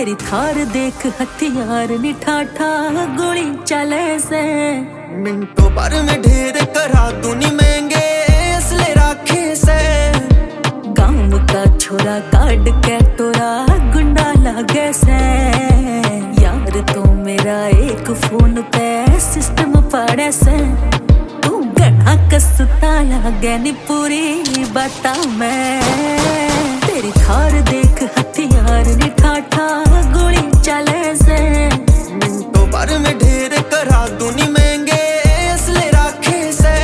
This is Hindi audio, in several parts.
तेरी थार देख हथियार निठाठा गोली चले से मिनटों भर में ढेर करा तूनी महंगे असले राखे से गांव का छोरा काट के तोरा गुंडा लागे से यार तू मेरा एक फोन पे सिस्टम पड़े से तू गणा कसता लागे नी पूरी बता मैं तेरी थार देख हथियार निठाठा गोली चले से मिनटों भर में ढेर करा तूनी महंगे असले राखे से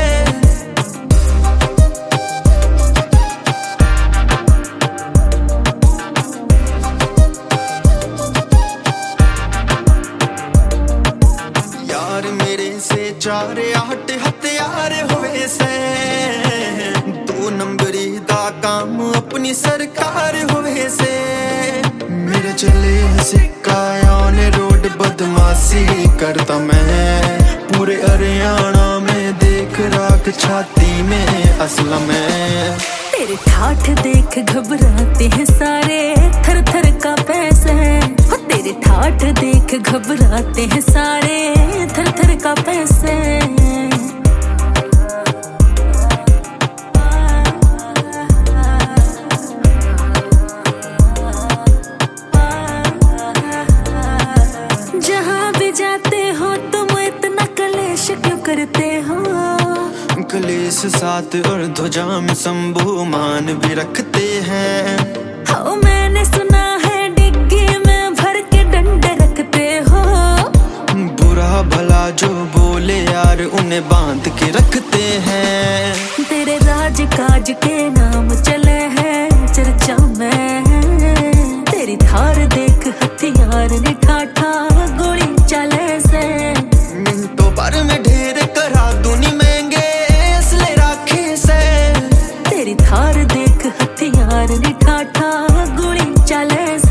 यार मेरे से 4-8 हथियार हुए से 2 नंबरी दा काम अपनी सरकार हुए से मेरे चले सिक्का ने रोड बदमाशी करता मैं पूरे हरियाणा में देख राख छाती में असला में तेरे ठाठ देख घबराते हैं सारे थर थर का पैसे तेरे ठाठ देख घबराते हैं सारे थर थर का पैसे जहाँ भी जाते हो तुम इतना कलेश क्यों करते हो कलेश साथ और ध्वजा में शंभु मान भी रखते हैं हाँ मैंने सुना है डिग्गी में भर के डंडे रखते हो बुरा भला जो बोले यार उन्हें बांध के रखते हैं तेरे राज काज के नाम चले हैं चर्चा में तेरी थार देख हथियार निठाठा गोली चले से मिनटों भर में ढेर करा दूनी महंगे असले राखे से तेरी थार देख हथियार निठाठा गोली चले से